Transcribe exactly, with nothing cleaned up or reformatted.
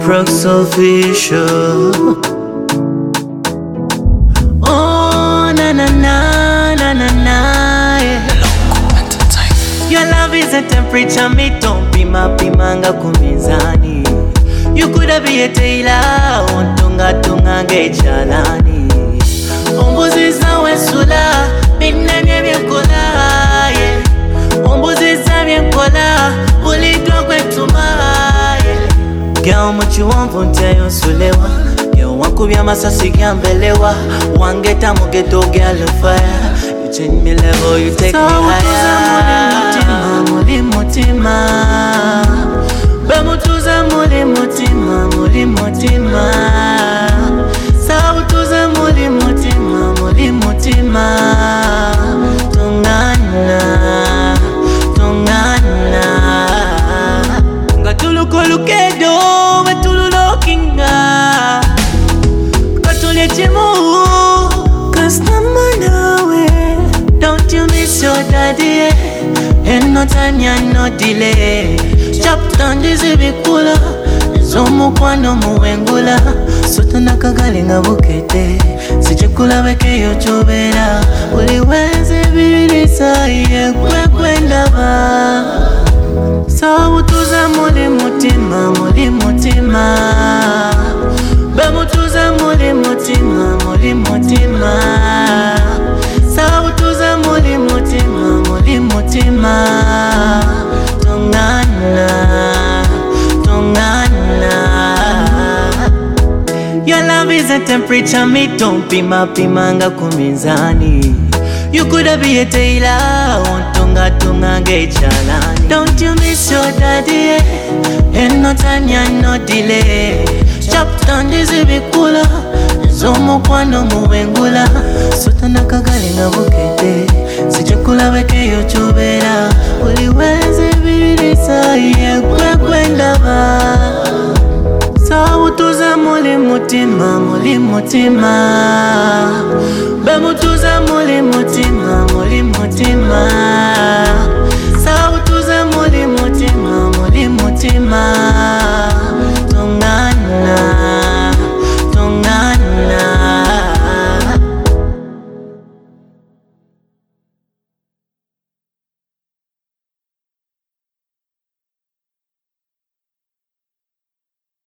Crux official. Oh na na na na na na yeah. Your love is a temperature, me don't be my pimanga kumizani. You coulda be a tailor, untunga tunga ngechalani. Umbuzi zawe sula, minene vyekola yeah. Umbuzi za vyekola, ulitwa kwetuma yeah. Girl, what you want from tayo sulewa. Girl, wankubya masasi gyambelewa. Wangeta mugeto girl fire. You change me level, you take so me higher. Muli mutima, bemutuza muli mutima, muli mutima. Sautuza muli mutima, muli mutima. Tungana, tungana. Gatulu kolukedo, gatulu lokinga. Gatulu chimu, customer nawe. Don't you miss your daddy? Ain't no time, ya no delay. Chop down this ibikula. Zomu kwano muwengula. Soto nakagali nga bukete. Sichekula weke yochobera. Uliweze bilisa iye kwe kwendaba. Sautuza muli mutima, muli mutima. Bemutuza muli mutima, muli mutima. Sautuza muli mutima, muli mutima. Tungana, tungana. Your love is a temperature, me don't be my pimanga kumizani. You coulda be a tailor, untunga tunga ngechalani. Don't you miss your daddy? Ain't no time, ya no delay. Chop down this ibikula. Zomu kwano muwengula. Soto nakagali nga bukete. Sichekula weke yochobera. Uliweze bilisa iye kwe kwendaba. Sautuza muli mutima, muli mutima. Bemutuza muli mutima.